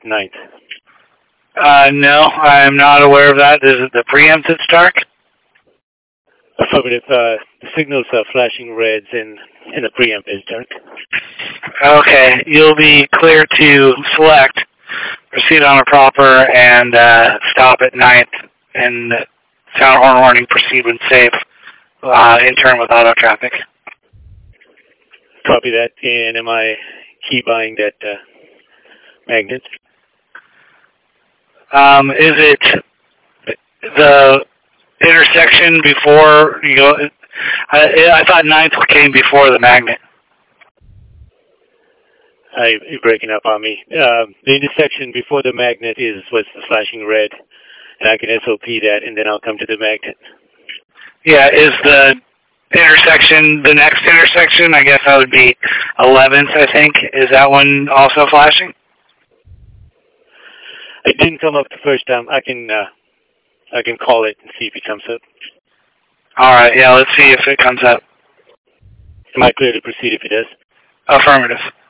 9th. No, I'm not aware of that. Is it the preempt that's dark? Affirmative. The signal's flashing reds and the preempt is dark. Okay, you'll be clear to select, proceed on a proper, and stop at 9th, and sound horn warning, proceed when safe, in turn with auto traffic. Copy that, and am I key buying that magnet? Is it the intersection before you go? I thought 9th came before the magnet. You're breaking up on me. The intersection before the magnet was the flashing red, and I can SOP that, and then I'll come to the magnet. Yeah, is the intersection the next intersection? I guess that would be 11th, I think. Is that one also flashing? It didn't come up the first time. I can call it and see if it comes up. All right, yeah, let's see if it comes up. Am I clear to proceed if it does? Affirmative.